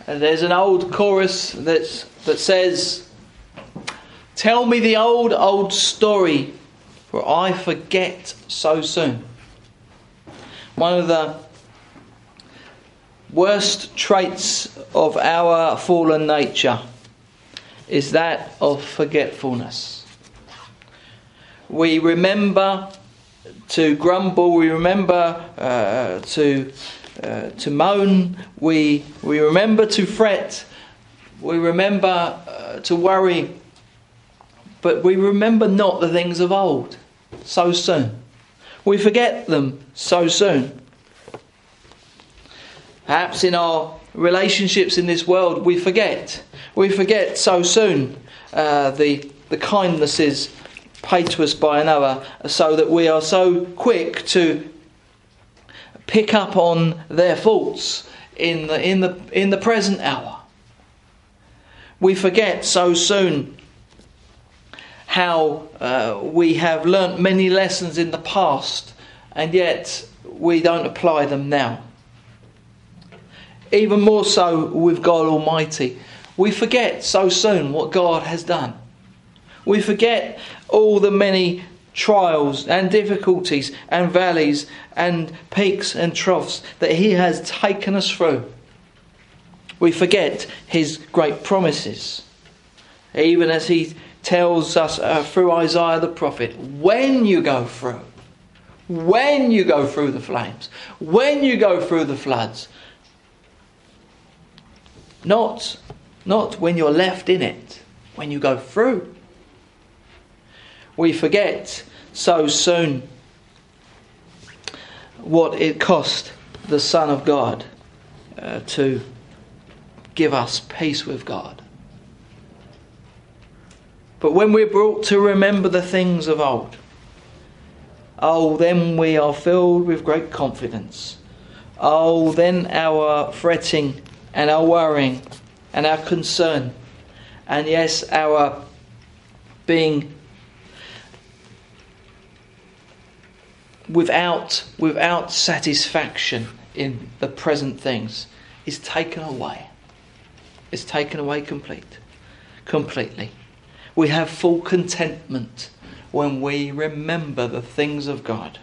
And there's an old chorus that says, "Tell me the old, old story, for I forget so soon." One of the worst traits of our fallen nature is that of forgetfulness. We remember to grumble, we remember to moan, we remember to fret, we remember to worry, but we remember not the things of old so soon. We forget them so soon. Perhaps in our relationships in this world, we forget. We forget so soon the kindnesses paid to us by another, so that we are so quick to pick up on their faults in the present hour. We forget so soon how we have learnt many lessons in the past, and yet we don't apply them now. Even more so with God Almighty. We forget so soon what God has done. We forget all the many trials and difficulties and valleys and peaks and troughs that He has taken us through. We forget His great promises. Even as He tells us through Isaiah the prophet, when you go through the flames, when you go through the floods, not when you're left in it, when you go through. We forget so soon what it cost the Son of God to give us peace with God. But when we're brought to remember the things of old, then we are filled with great confidence. Then our fretting and our worrying and our concern, and yes, our being without satisfaction in the present things is taken away. It's taken away completely. We have full contentment when we remember the things of God.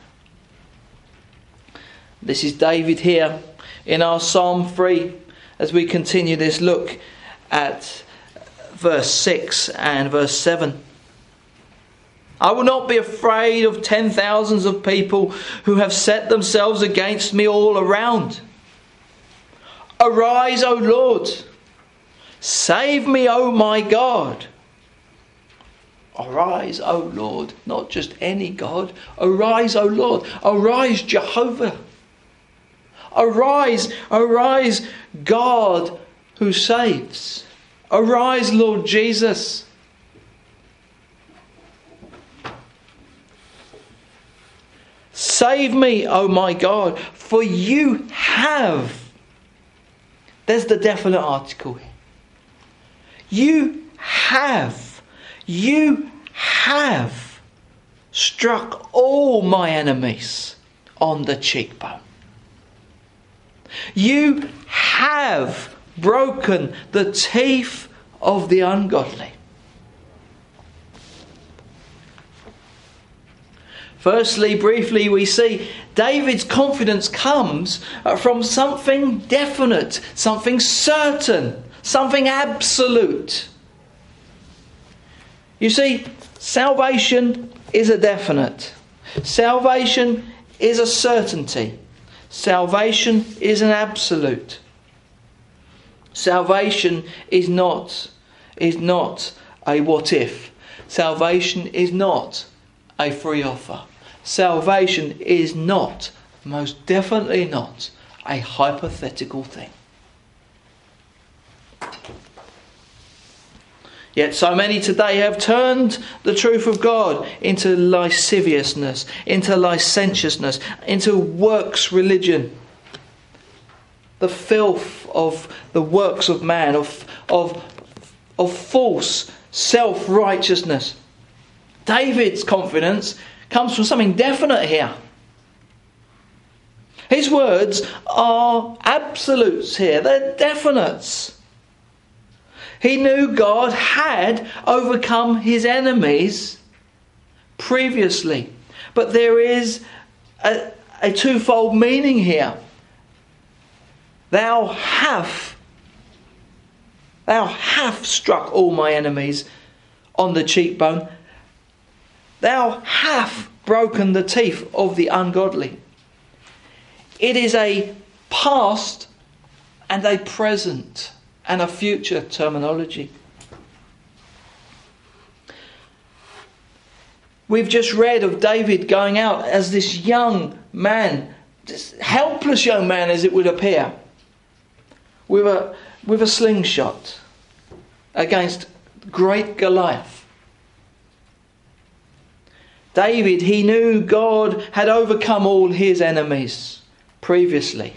This is David here in our Psalm 3 as we continue this look at verse 6 and verse 7. I will not be afraid of 10,000s of people who have set themselves against me all around. Arise, O Lord. Save me, O my God. Arise, O Lord. Not just any God. Arise, O Lord. Arise, Jehovah. Arise, God who saves. Arise, Lord Jesus. Save me, O my God, for you have. There's the definite article here. You have struck all my enemies on the cheekbone. You have broken the teeth of the ungodly. Firstly, briefly, we see David's confidence comes from something definite, something certain, something absolute. You see, salvation is a definite. Salvation is a certainty. Salvation is an absolute. Salvation is not a what if. Salvation is not a free offer. Salvation is not, most definitely not, a hypothetical thing. Yet so many today have turned the truth of God into lasciviousness, into licentiousness, into works religion. The filth of the works of man, of false self-righteousness. David's confidence comes from something definite here. His words are absolutes here. They're definites. He knew God had overcome his enemies previously. But there is a twofold meaning here. Thou hast struck all my enemies on the cheekbone. Thou hast broken the teeth of the ungodly. It is a past and a present and a future terminology. We've just read of David going out as this young man, this helpless young man as it would appear, with a slingshot against great Goliath. David, he knew God had overcome all his enemies previously.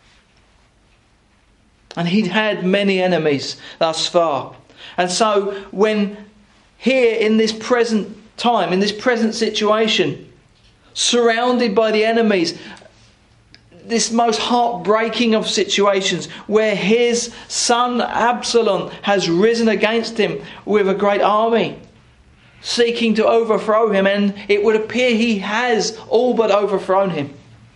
And he'd had many enemies thus far. And so when here in this present time, in this present situation, surrounded by the enemies, this most heartbreaking of situations where his son Absalom has risen against him with a great army, seeking to overthrow him, and it would appear he has all but overthrown him.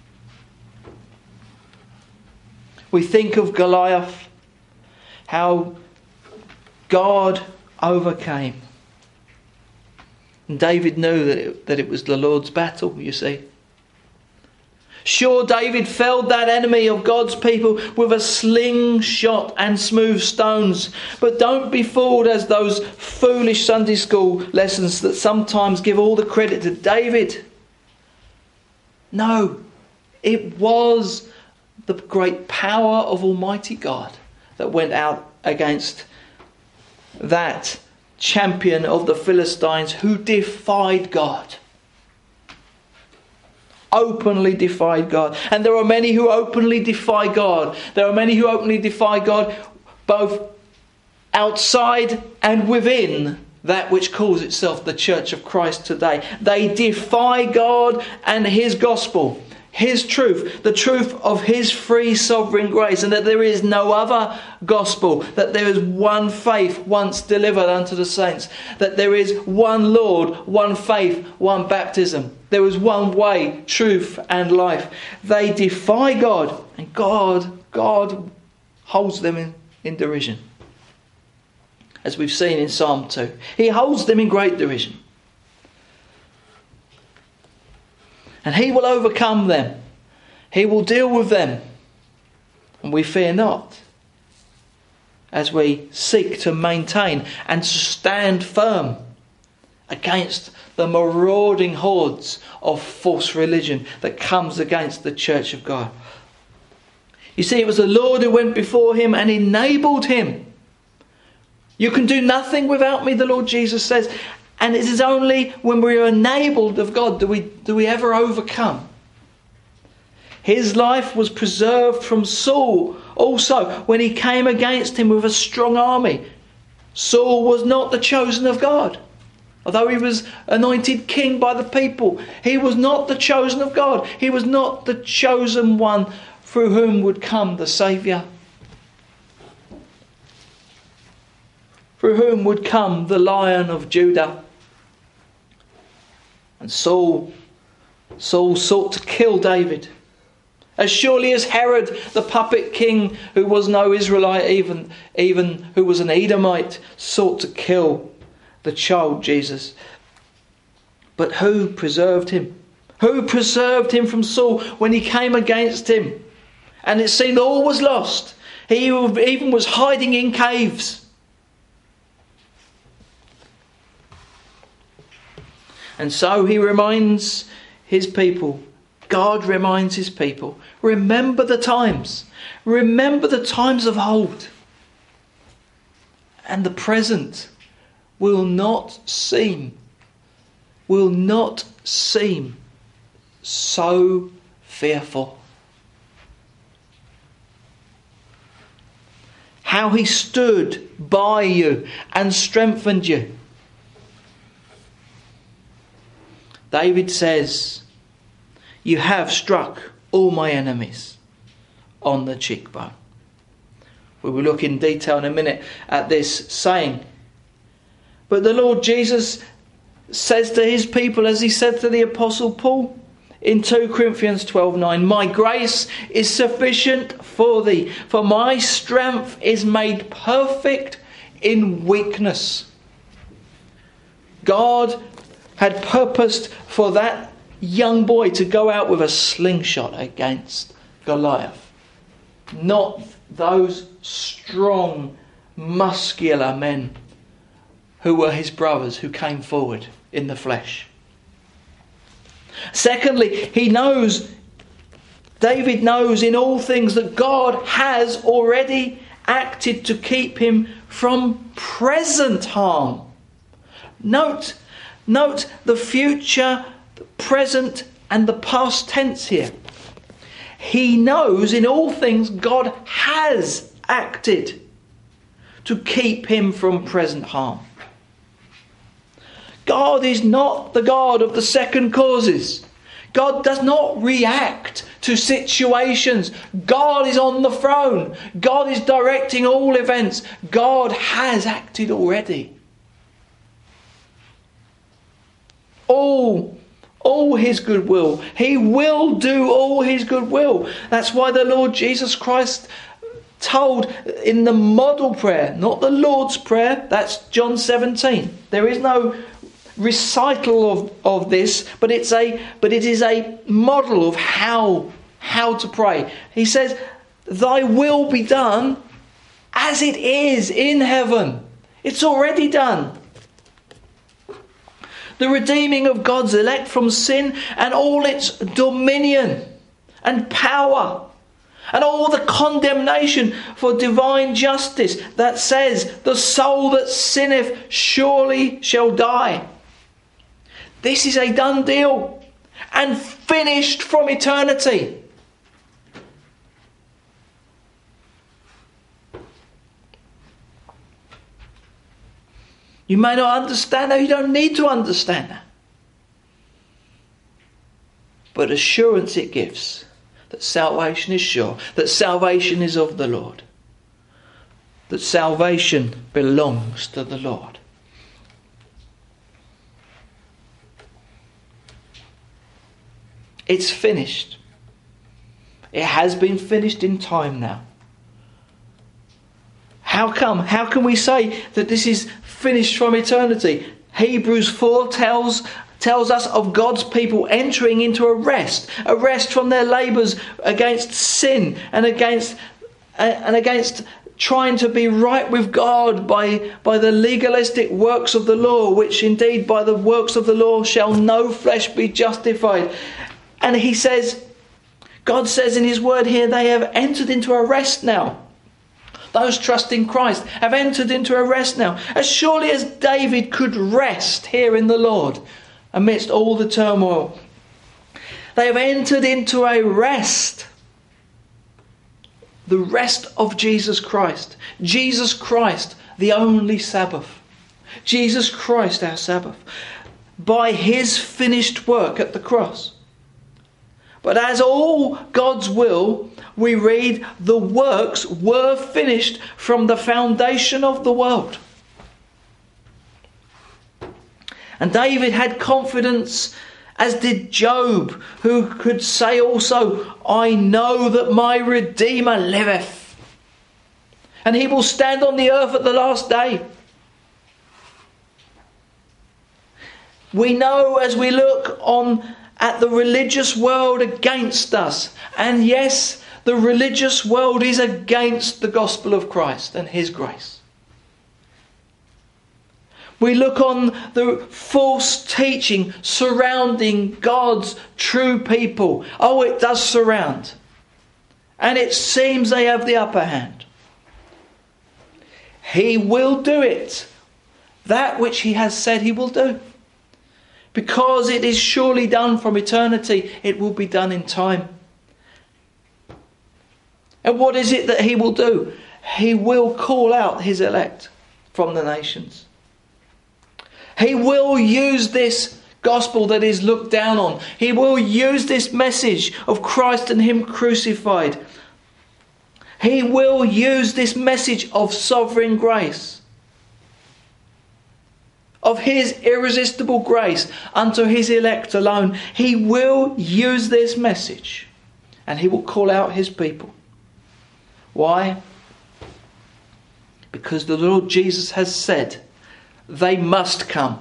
We think of Goliath, how God overcame. And David knew that it was the Lord's battle, you see. Sure, David felled that enemy of God's people with a slingshot and smooth stones. But don't be fooled as those foolish Sunday school lessons that sometimes give all the credit to David. No, it was the great power of Almighty God that went out against that champion of the Philistines who defied God. Openly defied God. And there are many who openly defy God. There are many who openly defy God both outside and within that which calls itself the Church of Christ today. They defy God and his gospel, his truth, the truth of his free sovereign grace, and that there is no other gospel, that there is one faith once delivered unto the saints, that there is one Lord, one faith, one baptism. There is one way, truth and life. They defy God, and God holds them in derision. As we've seen in Psalm 2. He holds them in great derision. And he will overcome them. He will deal with them. And we fear not, as we seek to maintain and to stand firm against the marauding hordes of false religion that comes against the Church of God. You see, it was the Lord who went before him and enabled him. You can do nothing without me, the Lord Jesus says. And it is only when we are enabled of God do we ever overcome. His life was preserved from Saul also when he came against him with a strong army. Saul was not the chosen of God. Although he was anointed king by the people, he was not the chosen of God. He was not the chosen one through whom would come the Saviour. Through whom would come the Lion of Judah. And Saul sought to kill David. As surely as Herod, the puppet king, who was no Israelite, even who was an Edomite, sought to kill the child Jesus. But who preserved him? Who preserved him from Saul when he came against him? And it seemed all was lost. He even was hiding in caves. And so he reminds his people, God reminds his people, remember the times. Remember the times of old. And the present will not seem so fearful. How he stood by you and strengthened you. David says, you have struck all my enemies on the cheekbone. We will look in detail in a minute at this saying. But the Lord Jesus says to his people, as he said to the Apostle Paul in 2 Corinthians 12:9, my grace is sufficient for thee, for my strength is made perfect in weakness. God had purposed for that young boy to go out with a slingshot against Goliath. Not those strong, muscular men who were his brothers who came forward in the flesh. Secondly, David knows in all things that God has already acted to keep him from present harm. Note the future, the present and the past tense here. He knows in all things God has acted to keep him from present harm. God is not the God of the second causes. God does not react to situations. God is on the throne. God is directing all events. God has acted already. All his goodwill. He will do all his goodwill. That's why the Lord Jesus Christ told in the model prayer, not the Lord's Prayer, that's John 17. There is no recital of this, but it is a model of how to pray. He says, thy will be done as it is in heaven. It's already done. The redeeming of God's elect from sin and all its dominion and power and all the condemnation for divine justice that says, the soul that sinneth surely shall die. This is a done deal and finished from eternity. You may not understand that. You don't need to understand that. But assurance it gives that salvation is sure, that salvation is of the Lord, that salvation belongs to the Lord. It's finished. It has been finished in time now. How come? How can we say that this is finished from eternity? Hebrews 4 tells us of God's people entering into a rest from their labours against sin and against trying to be right with God by the legalistic works of the law, which indeed by the works of the law shall no flesh be justified. And he says, God says in his word here, they have entered into a rest now. Those trusting Christ have entered into a rest now. As surely as David could rest here in the Lord amidst all the turmoil. They have entered into a rest. The rest of Jesus Christ. Jesus Christ, the only Sabbath. Jesus Christ, our Sabbath. By his finished work at the cross. But as all God's will, we read, the works were finished from the foundation of the world. And David had confidence, as did Job, who could say also, I know that my Redeemer liveth, and he will stand on the earth at the last day. We know as we look on at the religious world against us, and yes, the religious world is against the gospel of Christ and his grace. We look on the false teaching surrounding God's true people. Oh, it does surround. And it seems they have the upper hand. He will do it. That which he has said he will do. Because it is surely done from eternity, it will be done in time. And what is it that he will do? He will call out his elect from the nations. He will use this gospel that is looked down on. He will use this message of Christ and Him crucified. He will use this message of sovereign grace, of His irresistible grace unto His elect alone. He will use this message and He will call out His people. Why? Because the Lord Jesus has said they must come.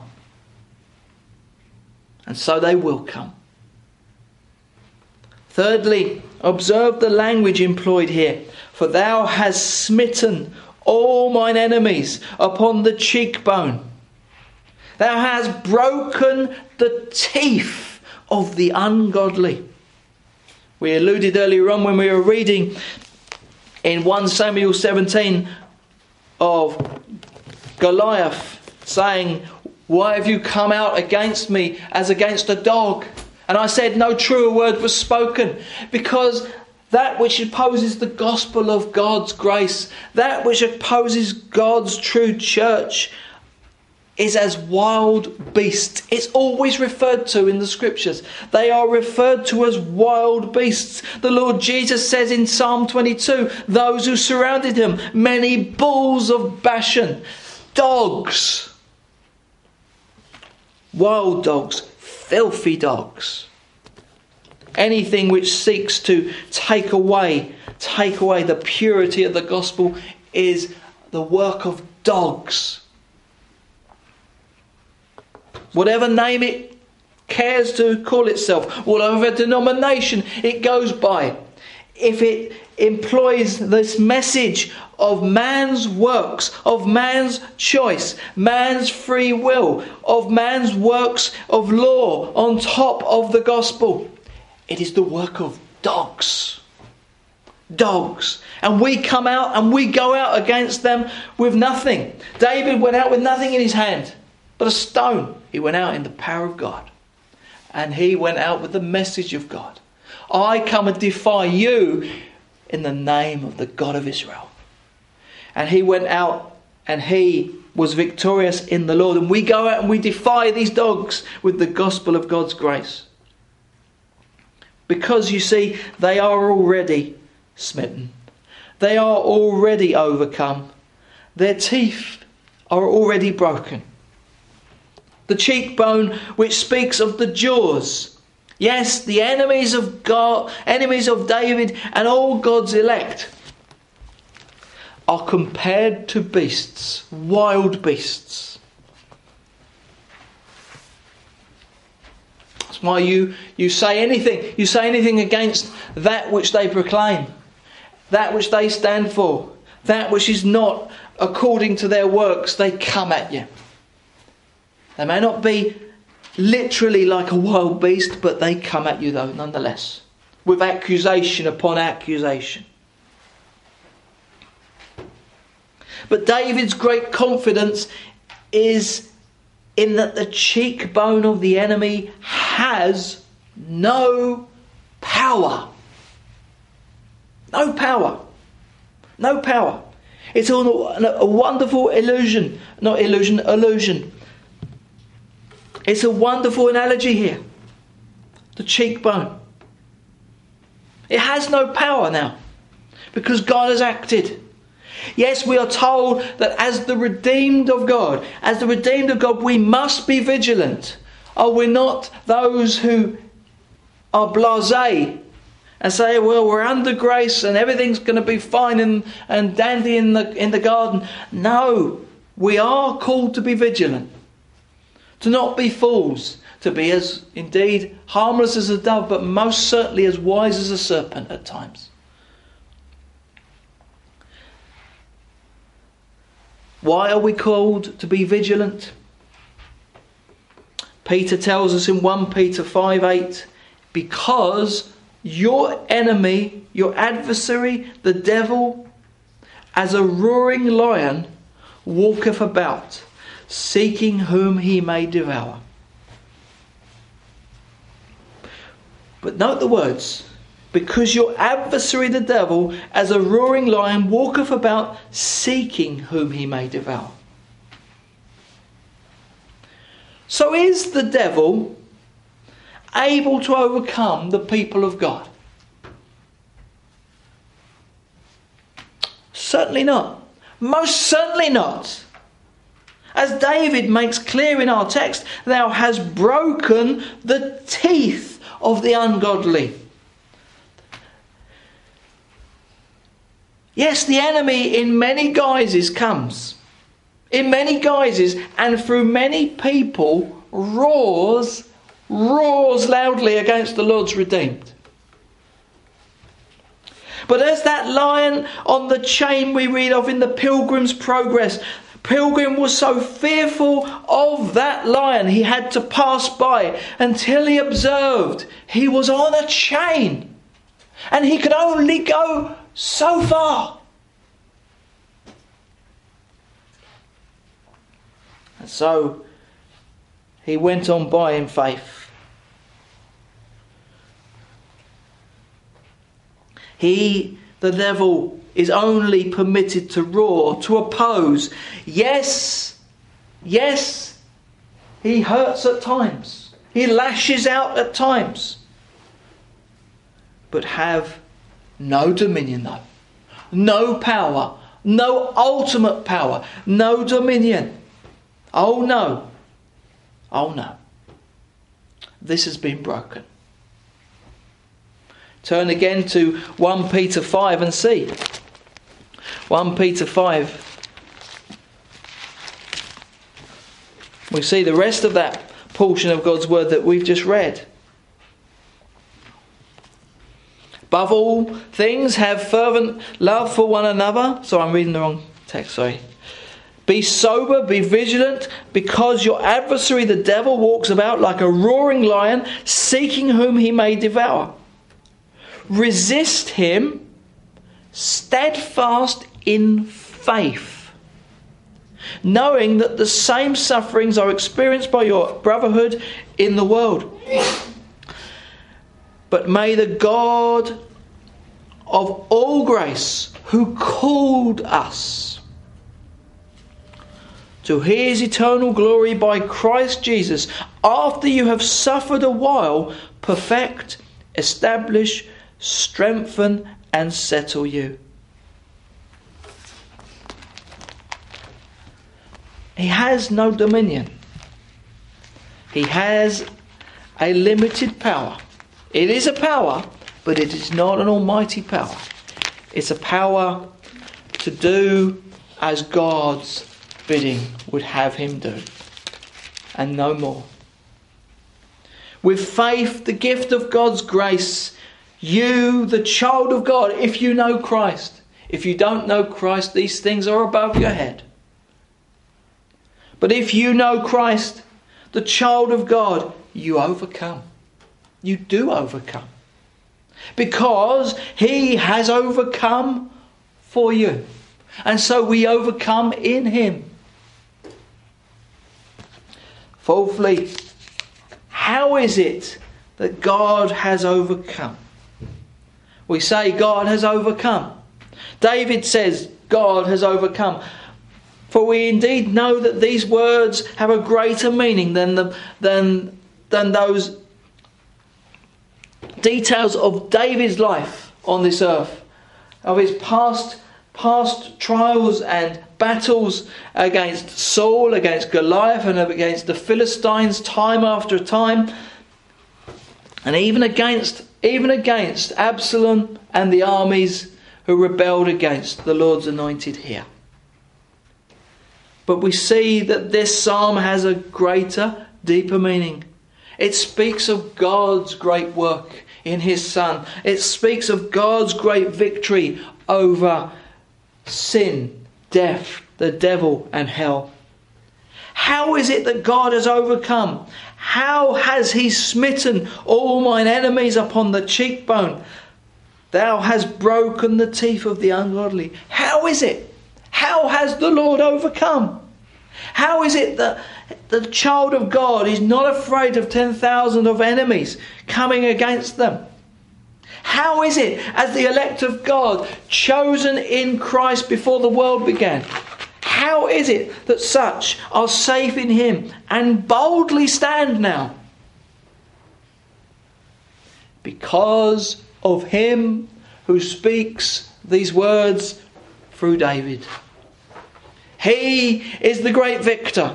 And so they will come. Thirdly, observe the language employed here. For thou hast smitten all mine enemies upon the cheekbone. Thou hast broken the teeth of the ungodly. We alluded earlier on when we were reading in 1 Samuel 17 of Goliath saying, why have you come out against me as against a dog? And I said no truer word was spoken, because that which opposes the gospel of God's grace, that which opposes God's true church, is as wild beasts. It's always referred to in the scriptures. They are referred to as wild beasts. The Lord Jesus says in Psalm 22, those who surrounded Him, many bulls of Bashan, dogs, wild dogs, filthy dogs. Anything which seeks to take away the purity of the gospel is the work of dogs. Whatever name it cares to call itself, whatever denomination it goes by, if it employs this message of man's works, of man's choice, man's free will, of man's works of law on top of the gospel, it is the work of dogs. Dogs. And we come out and we go out against them with nothing. David went out with nothing in his hand but a stone. He went out in the power of God. And he went out with the message of God. I come and defy you in the name of the God of Israel. And he went out and he was victorious in the Lord. And we go out and we defy these dogs with the gospel of God's grace. Because you see, they are already smitten. They are already overcome. Their teeth are already broken. The cheekbone which speaks of the jaws. Yes, the enemies of God, enemies of David and all God's elect are compared to beasts, wild beasts. That's why you say anything against that which they proclaim, that which they stand for, that which is not according to their works, they come at you. They may not be literally like a wild beast, but they come at you though, nonetheless, with accusation upon accusation. But David's great confidence is in that the cheekbone of the enemy has no power. No power. No power. It's a wonderful illusion. Not illusion, illusion. It's a wonderful analogy here. The cheekbone. It has no power now, because God has acted. Yes, we are told that as the redeemed of God, we must be vigilant. Are we not those who are blasé and say, well, we're under grace and everything's going to be fine and dandy in the garden? No, we are called to be vigilant. To not be fools, to be as indeed harmless as a dove, but most certainly as wise as a serpent at times. Why are we called to be vigilant? Peter tells us in 1 Peter 5:8, because your enemy, your adversary, the devil, as a roaring lion, walketh about, seeking whom he may devour. But note the words, because your adversary the devil, as a roaring lion, walketh about, seeking whom he may devour. So is the devil able to overcome the people of God? Certainly not. Most certainly not. As David makes clear in our text, thou hast broken the teeth of the ungodly. Yes, the enemy in many guises comes. In many guises and through many people roars loudly against the Lord's redeemed. But as that lion on the chain we read of in the Pilgrim's Progress, Pilgrim was so fearful of that lion he had to pass by until he observed he was on a chain and he could only go so far. And so he went on by in faith. He, the devil, is only permitted to roar, to oppose. Yes, he hurts at times. He lashes out at times. But have no dominion though. No power. No ultimate power. No dominion. Oh no. Oh no. This has been broken. Turn again to 1 Peter 5 and see. 1 Peter 5. We see the rest of that portion of God's word that we've just read. Above all things, have fervent love for one another. So I'm reading the wrong text, sorry. Be sober, be vigilant, because your adversary the devil walks about like a roaring lion, seeking whom he may devour. Resist him, steadfast in faith, knowing that the same sufferings are experienced by your brotherhood in the world. But may the God of all grace, who called us to his eternal glory by Christ Jesus, after you have suffered a while, perfect, establish, strengthen and settle you. He has no dominion. He has a limited power. It is a power, but it is not an almighty power. It's a power to do as God's bidding would have him do, and no more. With faith, the gift of God's grace, you, the child of God, if you know Christ. If you don't know Christ, these things are above your head. But if you know Christ, the child of God, you overcome. You do overcome. Because he has overcome for you. And so we overcome in him. Fourthly, how is it that God has overcome? We say God has overcome. David says God has overcome. For we indeed know that these words have a greater meaning than those details of David's life on this earth, of his past trials and battles against Saul, against Goliath, and against the Philistines time after time, and even against Absalom and the armies who rebelled against the Lord's anointed here. But we see that this psalm has a greater, deeper meaning. It speaks of God's great work in his Son. It speaks of God's great victory over sin, death, the devil and hell. How is it that God has overcome? How has he smitten all mine enemies upon the cheekbone? Thou hast broken the teeth of the ungodly. How is it? How has the Lord overcome? How is it that the child of God is not afraid of 10,000 of enemies coming against them? How is it, as the elect of God, chosen in Christ before the world began? How is it that such are safe in him and boldly stand now? Because of him who speaks these words through David. He is the great victor.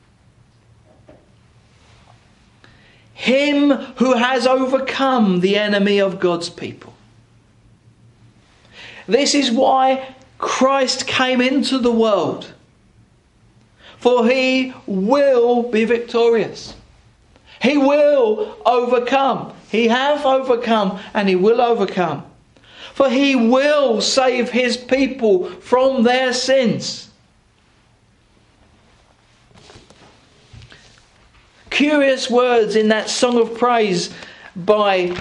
Him who has overcome the enemy of God's people. This is why Christ came into the world. For he will be victorious. He will overcome. He hath overcome and he will overcome. For he will save his people from their sins. Curious words in that song of praise by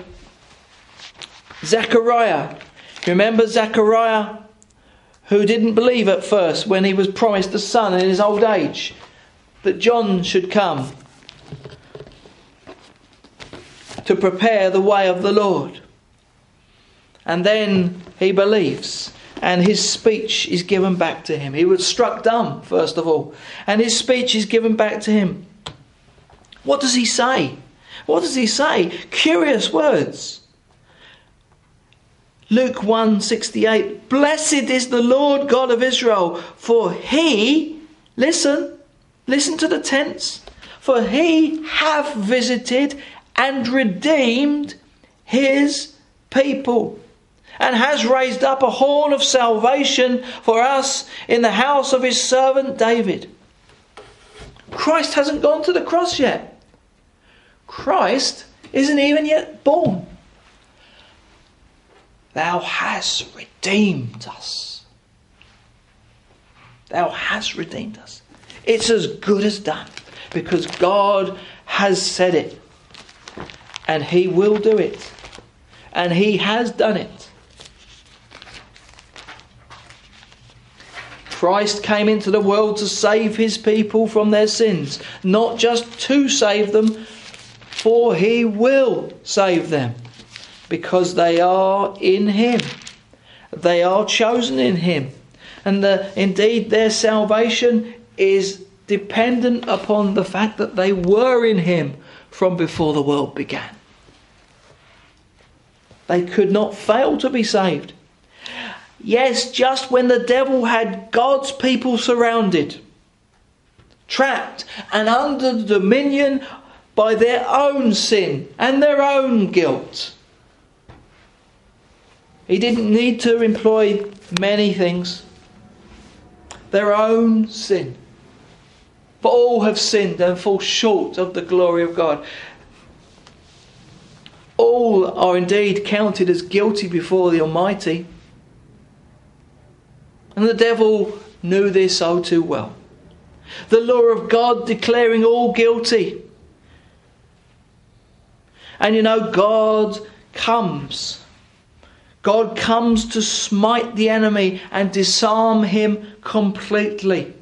Zechariah. Remember Zechariah, who didn't believe at first when he was promised a son in his old age, that John should come to prepare the way of the Lord. And then he believes, and his speech is given back to him. He was struck dumb, first of all, and his speech is given back to him. What does he say? What does he say? Curious words. Luke 1:68. Blessed is the Lord God of Israel, for he, listen to the tense, for he hath visited and redeemed his people, and has raised up a horn of salvation for us in the house of his servant David. Christ hasn't gone to the cross yet. Christ isn't even yet born. Thou hast redeemed us. Thou hast redeemed us. It's as good as done, because God has said it. And he will do it. And he has done it. Christ came into the world to save his people from their sins. Not just to save them, for he will save them. Because they are in him. They are chosen in him. And indeed their salvation is dependent upon the fact that they were in him from before the world began. They could not fail to be saved. Yes, just when the devil had God's people surrounded, trapped and under the dominion by their own sin and their own guilt. He didn't need to employ many things. Their own sin. For all have sinned and fall short of the glory of God. All are indeed counted as guilty before the Almighty. And the devil knew this oh too well. The law of God declaring all guilty. And God comes. God comes to smite the enemy and disarm him completely.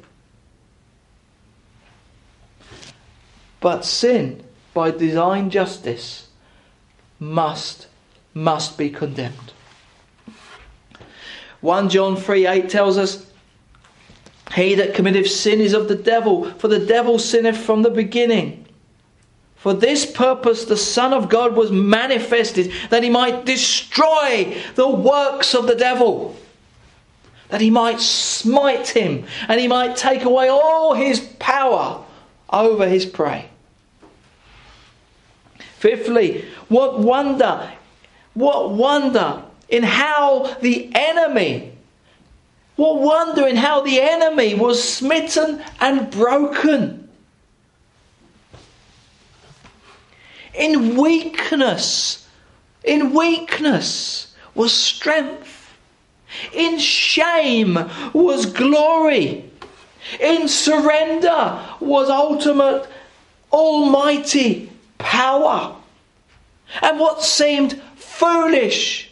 But sin, by divine justice, must be condemned. 1 John 3:8 tells us, he that committeth sin is of the devil, for the devil sinneth from the beginning. For this purpose the Son of God was manifested, that he might destroy the works of the devil, that he might smite him, and he might take away all his power over his prey. Fifthly, what wonder in how the enemy was smitten and broken. In weakness was strength. In shame was glory. In surrender was ultimate, almighty power. And what seemed foolish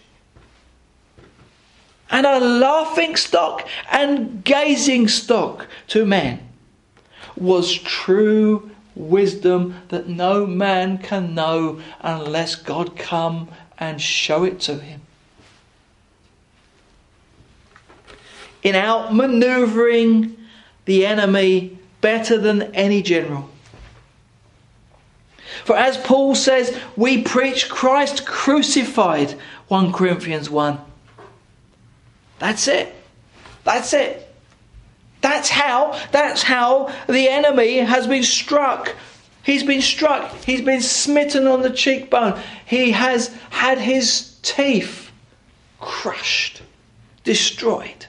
and a laughing stock and gazing stock to men was true wisdom that no man can know unless God come and show it to him. In outmanoeuvring the enemy better than any general. For as Paul says, we preach Christ crucified, 1 Corinthians 1. That's it. That's it. That's how the enemy has been struck. He's been struck. He's been smitten on the cheekbone. He has had his teeth crushed, destroyed,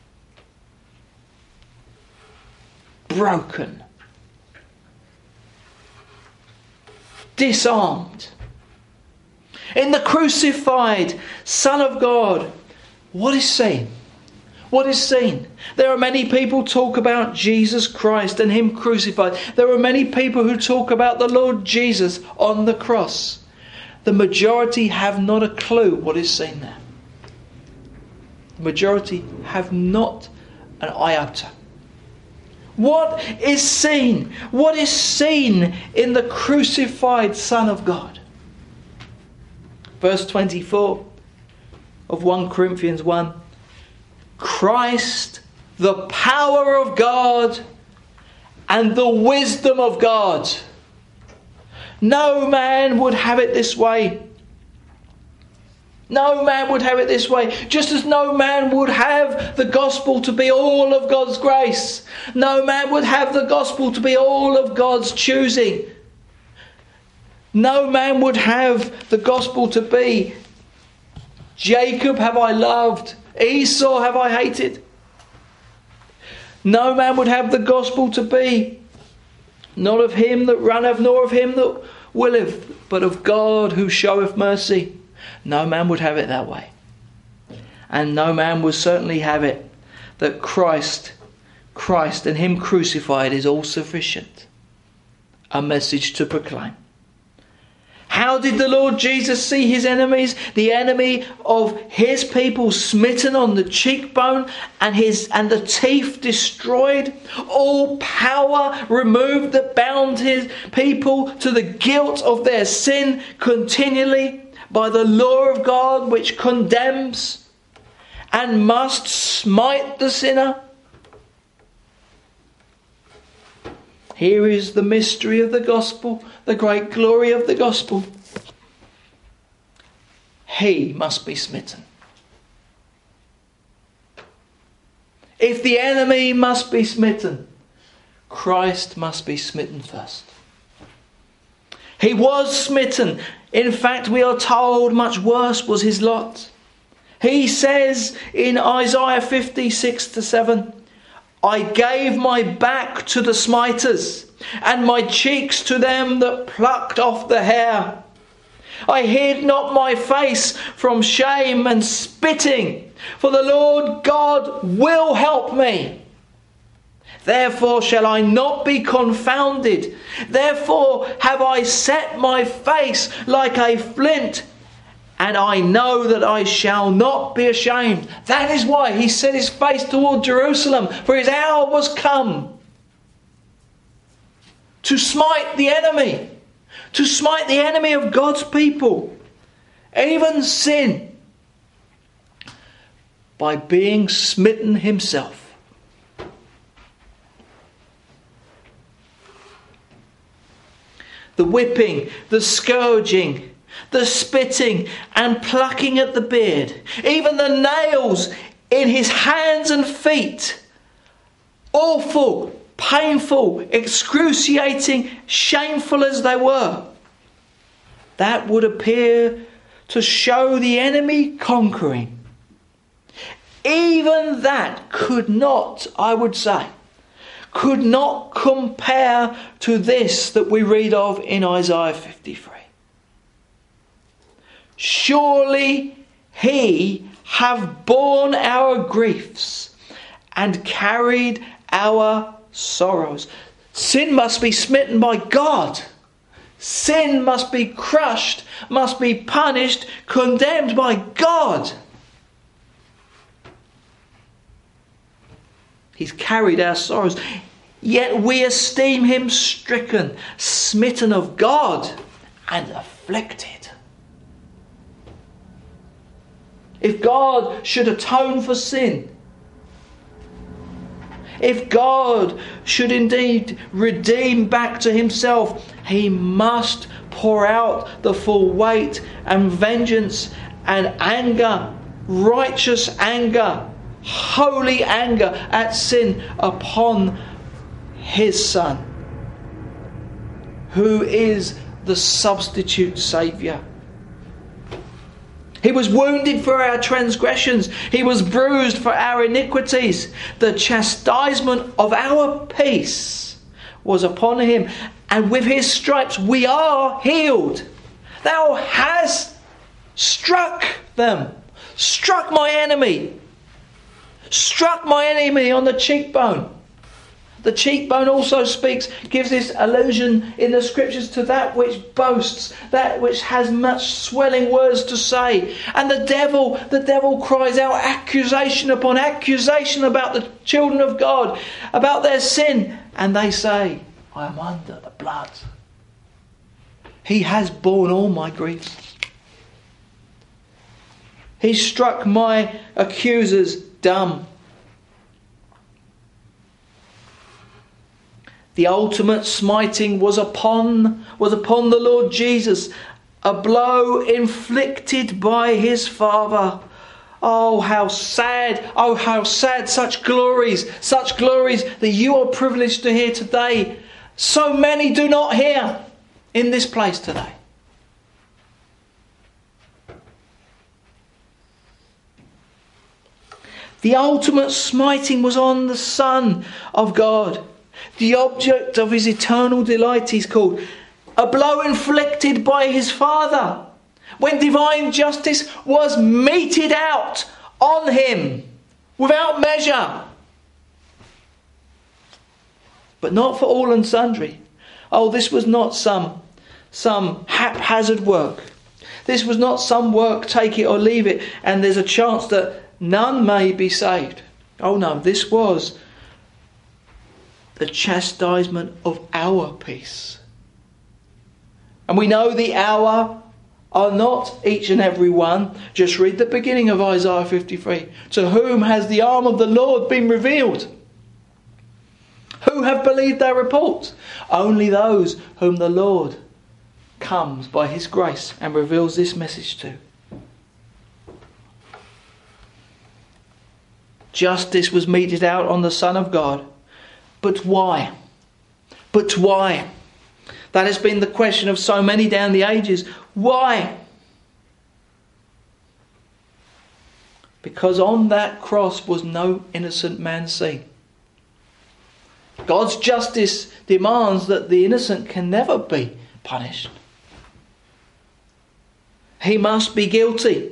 broken, disarmed. In the crucified Son of God, what is seen? What is seen? There are many people talk about Jesus Christ and Him crucified. There are many people who talk about the Lord Jesus on the cross. The majority have not a clue what is seen there. The majority have not an iota. What is seen? What is seen in the crucified Son of God? Verse 24 of 1 Corinthians 1. Christ, the power of God and the wisdom of God. No man would have it this way. No man would have it this way. Just as no man would have the gospel to be all of God's grace. No man would have the gospel to be all of God's choosing. No man would have the gospel to be Jacob have I loved, Esau have I hated. No man would have the gospel to be not of him that runneth, nor of him that willeth, but of God who showeth mercy. No man would have it that way. And no man would certainly have it that Christ and Him crucified is all sufficient. A message to proclaim. How did the Lord Jesus see His enemies? The enemy of His people smitten on the cheekbone and the teeth destroyed. All power removed that bound His people to the guilt of their sin continually by the law of God which condemns and must smite the sinner. Here is the mystery of the gospel, the great glory of the gospel. He must be smitten. If the enemy must be smitten, Christ must be smitten first. He was smitten. In fact, we are told much worse was his lot. He says in Isaiah 56-7, I gave my back to the smiters, and my cheeks to them that plucked off the hair. I hid not my face from shame and spitting, for the Lord God will help me. Therefore shall I not be confounded. Therefore have I set my face like a flint, and I know that I shall not be ashamed. That is why he set his face toward Jerusalem, for his hour was come to smite the enemy. To smite the enemy of God's people. Even sin. By being smitten himself. The whipping, the scourging, the spitting and plucking at the beard, even the nails in his hands and feet, awful, painful, excruciating, shameful as they were, that would appear to show the enemy conquering. Even that could not, I would say, could not compare to this that we read of in Isaiah 53. Surely he have borne our griefs and carried our sorrows. Sin must be smitten by God. Sin must be crushed, must be punished, condemned by God. He's carried our sorrows. Yet we esteem him stricken, smitten of God, and afflicted. If God should atone for sin, If God should indeed redeem back to himself, he must pour out the full weight and vengeance and anger, righteous anger, holy anger at sin upon his Son, who is the substitute Saviour. He was wounded for our transgressions. He was bruised for our iniquities. The chastisement of our peace was upon him, and with his stripes we are healed. Thou hast struck them. Struck my enemy. Struck my enemy on the cheekbone. The cheekbone also gives this allusion in the scriptures to that which boasts, that which has much swelling words to say. And the devil cries out accusation upon accusation about the children of God, about their sin. And they say, I am under the blood. He has borne all my griefs. He struck my accusers dumb. The ultimate smiting was upon the Lord Jesus, a blow inflicted by his Father. Oh, how sad! Oh, how sad! Such glories that you are privileged to hear today. So many do not hear in this place today. The ultimate smiting was on the Son of God. The object of his eternal delight, he's called. A blow inflicted by his Father, when divine justice was meted out on him without measure. But not for all and sundry. Oh, this was not some haphazard work. This was not some work, take it or leave it, and there's a chance that none may be saved. Oh no, this was the chastisement of our peace. And we know the hour are not each and every one. Just read the beginning of Isaiah 53. To whom has the arm of the Lord been revealed? Who have believed their report? Only those whom the Lord comes by his grace and reveals this message to. Justice was meted out on the Son of God. But why? But why? That has been the question of so many down the ages. Why? Because on that cross was no innocent man seen. God's justice demands that the innocent can never be punished. He must be guilty.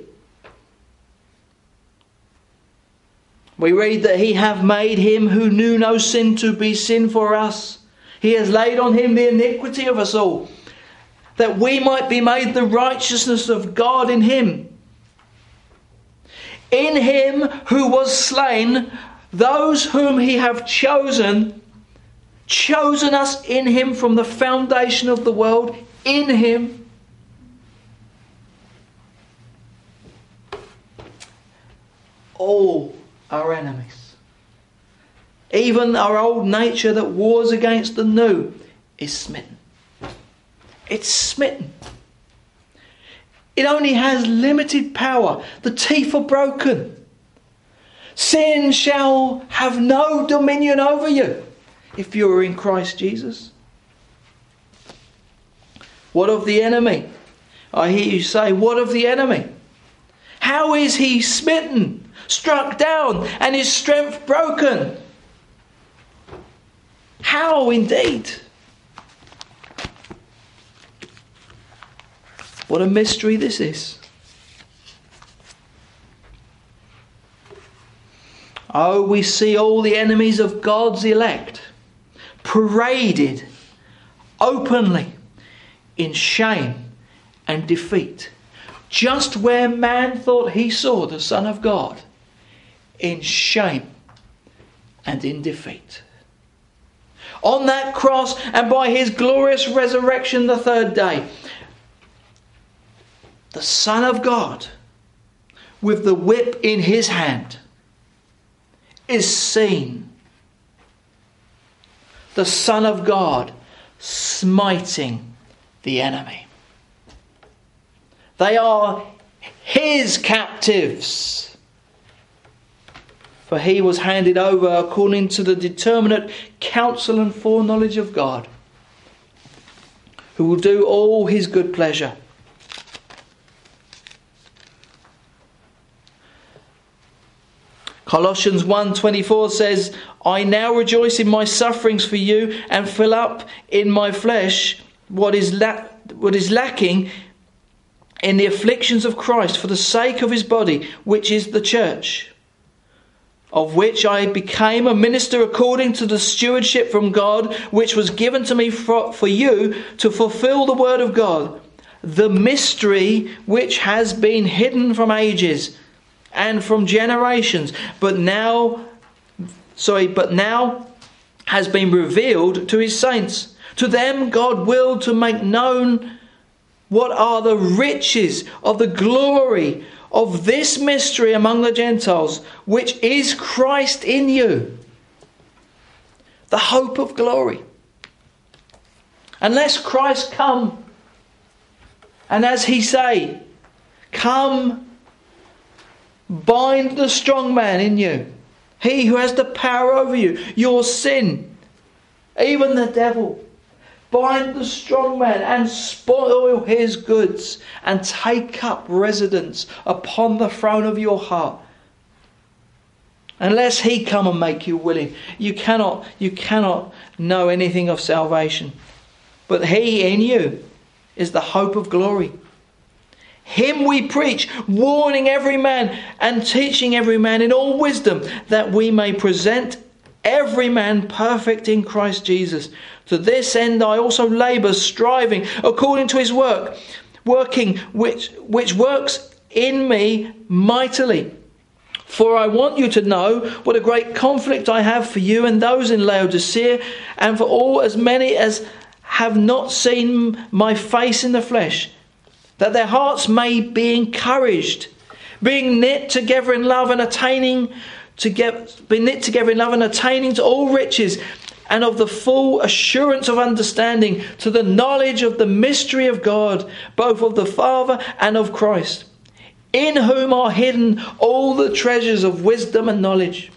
We read that he hath made him who knew no sin to be sin for us. He has laid on him the iniquity of us all, that we might be made the righteousness of God in him. In him who was slain, those whom he hath chosen us in him from the foundation of the world, in him. All our enemies, even our old nature that wars against the new, is smitten. It's smitten. It only has limited power. The teeth are broken. Sin shall have no dominion over you if you are in Christ Jesus. What of the enemy? I hear you say, what of the enemy? How is he smitten, struck down, and his strength broken? How indeed? What a mystery this is. Oh, we see all the enemies of God's elect paraded openly in shame and defeat. Just where man thought he saw the Son of God, in shame and in defeat. On that cross and by his glorious resurrection the third day, the Son of God, with the whip in his hand, is seen the Son of God, smiting the enemy. They are his captives. For he was handed over according to the determinate counsel and foreknowledge of God, who will do all his good pleasure. Colossians 1:24 says, I now rejoice in my sufferings for you and fill up in my flesh what is lacking in the afflictions of Christ for the sake of his body, which is the church, of which I became a minister according to the stewardship from God, which was given to me for you to fulfill the word of God, the mystery which has been hidden from ages and from generations, but now has been revealed to his saints. To them God willed to make known what are the riches of the glory of this mystery among the Gentiles, which is Christ in you, the hope of glory. Unless Christ come, and as he say, come, bind the strong man in you, he who has the power over you, your sin, even the devil. Bind the strong man and spoil his goods, and take up residence upon the throne of your heart. Unless he come and make you willing, you cannot know anything of salvation. But he in you is the hope of glory. Him we preach, warning every man and teaching every man in all wisdom, that we may present every man perfect in Christ Jesus. To this end I also labour, striving according to his working which works in me mightily. For I want you to know what a great conflict I have for you and those in Laodicea, and for all as many as have not seen my face in the flesh, that their hearts may be encouraged, being knit together in love and attaining to all riches and of the full assurance of understanding, to the knowledge of the mystery of God, both of the Father and of Christ, in whom are hidden all the treasures of wisdom and knowledge.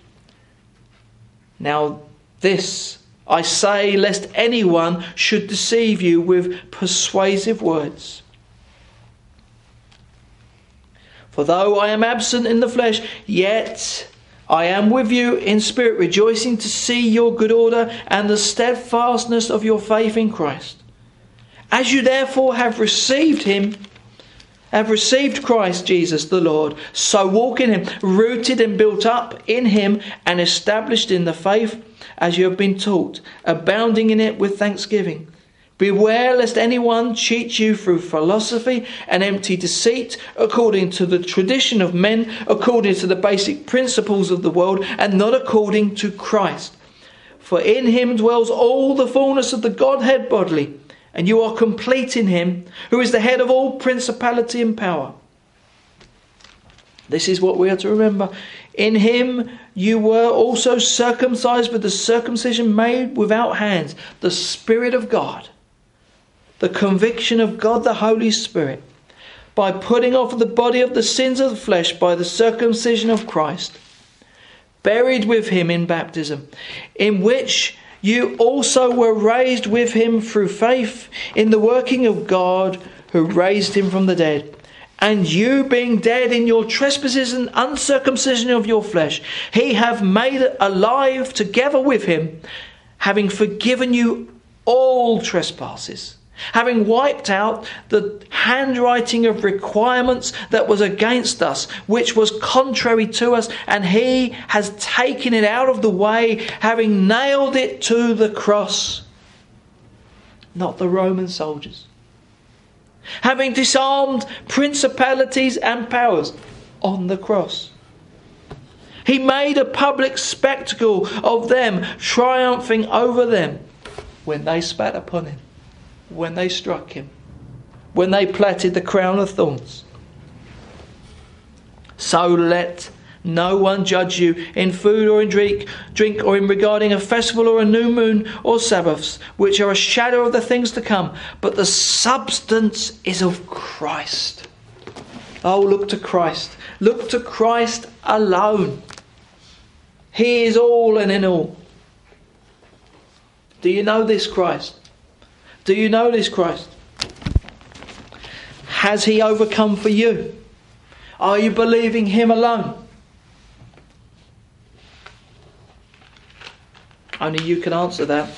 Now this I say, lest anyone should deceive you with persuasive words. For though I am absent in the flesh, yet I am with you in spirit, rejoicing to see your good order and the steadfastness of your faith in Christ. As you therefore have received Christ Jesus the Lord, so walk in him, rooted and built up in him and established in the faith as you have been taught, abounding in it with thanksgiving. Beware lest anyone cheat you through philosophy and empty deceit, according to the tradition of men, according to the basic principles of the world, and not according to Christ. For in him dwells all the fullness of the Godhead bodily, and you are complete in him, who is the head of all principality and power. This is what we are to remember. In him you were also circumcised with the circumcision made without hands, the Spirit of God, the conviction of God the Holy Spirit, by putting off the body of the sins of the flesh by the circumcision of Christ, buried with him in baptism, in which you also were raised with him through faith in the working of God who raised him from the dead. And you, being dead in your trespasses and uncircumcision of your flesh, he hath made alive together with him, having forgiven you all trespasses, having wiped out the handwriting of requirements that was against us, which was contrary to us, and he has taken it out of the way, having nailed it to the cross. Not the Roman soldiers. Having disarmed principalities and powers on the cross. He made a public spectacle of them, triumphing over them when they spat upon him, when they struck him, when they plaited the crown of thorns. So let No one judge you in food or in drink or in regarding a festival or a new moon or Sabbaths, which are a shadow of the things to come, but the substance is of Christ. Oh, look to Christ. Look to Christ alone. He is all and in all. Do you know this Christ? Do you know this Christ? Has he overcome for you? Are you believing him alone? Only you can answer that.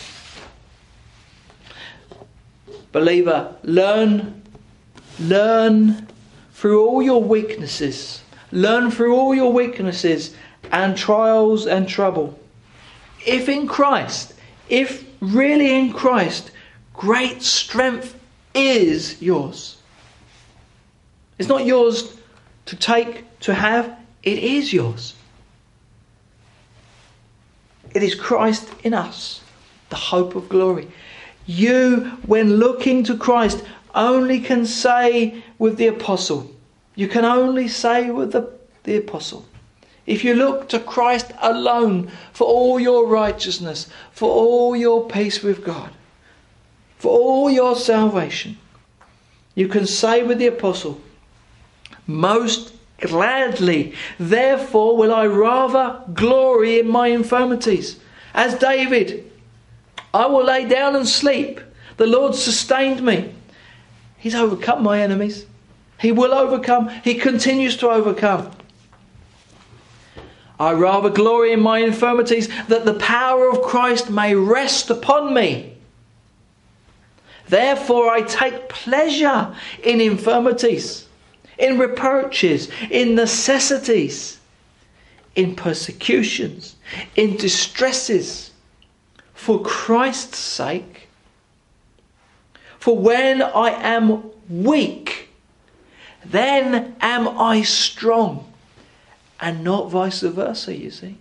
Believer, learn through all your weaknesses. Learn through all your weaknesses and trials and trouble. If really in Christ, great strength is yours. It's not yours to take, to have. It is yours. It is Christ in us, the hope of glory. You, when looking to Christ, only can say with the apostle. You can only say with the apostle. If you look to Christ alone for all your righteousness, for all your peace with God, for all your salvation, you can say with the apostle, most gladly, therefore will I rather glory in my infirmities. As David, I will lay down and sleep. The Lord sustained me. He's overcome my enemies. He will overcome. He continues to overcome. I rather glory in my infirmities, that the power of Christ may rest upon me. Therefore I take pleasure in infirmities, in reproaches, in necessities, in persecutions, in distresses, for Christ's sake. For when I am weak, then am I strong. And not vice versa, you see.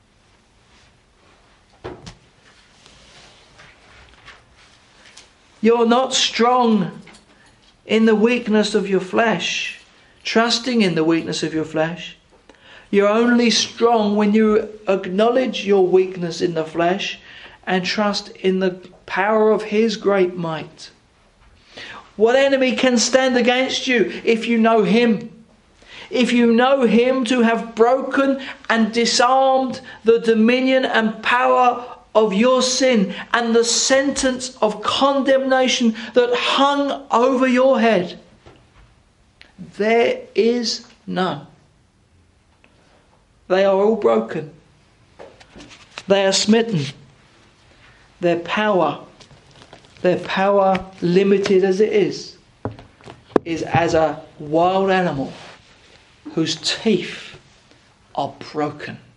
You're not strong in the weakness of your flesh, trusting in the weakness of your flesh. You're only strong when you acknowledge your weakness in the flesh and trust in the power of His great might. What enemy can stand against you if you know Him? If you know Him to have broken and disarmed the dominion and power of your sin and the sentence of condemnation that hung over your head, there is none. They are all broken. They are smitten. Their power, limited as it is as a wild animal whose teeth are broken.